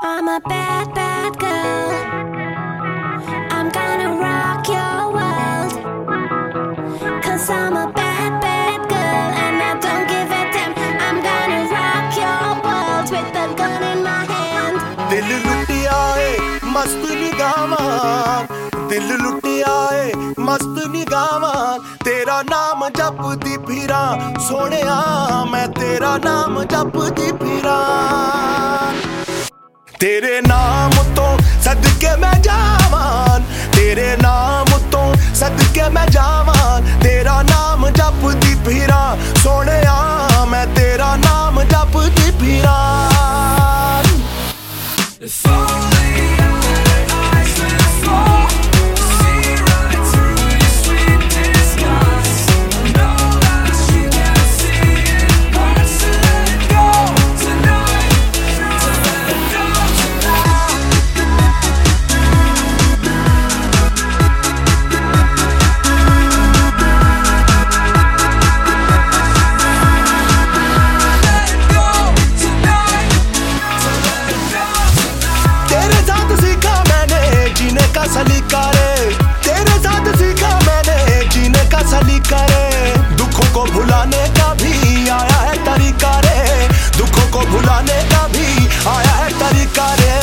I'm a bad, bad girl. I'm gonna rock your world. 'Cause I'm a bad, bad girl and I don't give a damn. I'm gonna rock your world with a gun in my hand. दिल लुटिया है मस्त निगाहां, दिल लुटिया है मस्त निगाहां। तेरा नाम जपदी फिरां सोहणिया, मैं तेरा नाम जपदी फिरां। तेरे नाम तो सदके मैं जावां, तेरे नाम तो सदके मैं जावां। तेरा नाम जपदी फिरां सोहणिया, मैं तेरा नाम जपदी फिरां। सलीका रे, तेरे साथ सीखा मैंने जीने का सलीका रे। दुखों को भुलाने का भी आया है तरीका रे, दुखों को भुलाने का भी आया है तरीका रे।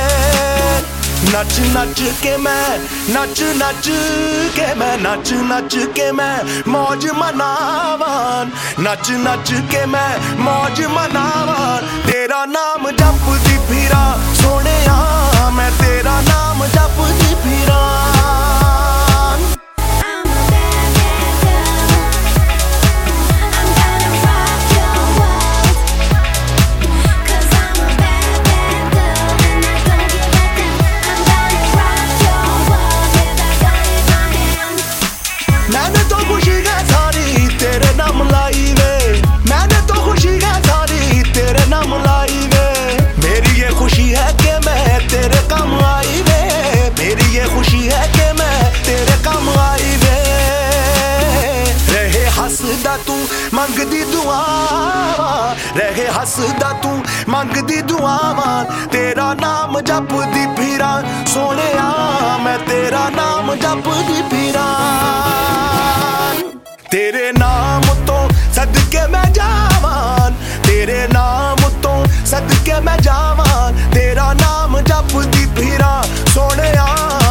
नच नच के मैं, नच नच के मैं, नच नच के मैं मौज मनावान, नच नच के मैं मौज मनावान। तेरा नाम जपदी फिरां सोहणिया, मैं तेरा नाम जपदी फिरां। मैंने तो खुशी है सारी तेरे नाम लाई वे, मैंने तो खुशी है सारी तेरे नाम लाई वे। मेरी ये खुशी है कि मैं तेरे काम आई वे, मेरी ये खुशी है कि मैं तेरे काम आई वे। रहे हसदा तू मंगदी दुआवां, रहे हसदा तू मंगदी दुआवां। तेरा नाम जपदी फिरां सोहणिया, मैं तेरा नाम जपदी फिरां। तेरे नाम तो सदके मैं जावां, तेरे नाम तो सदके मैं जावां। तेरा नाम जपदी फिरां सोहणिया,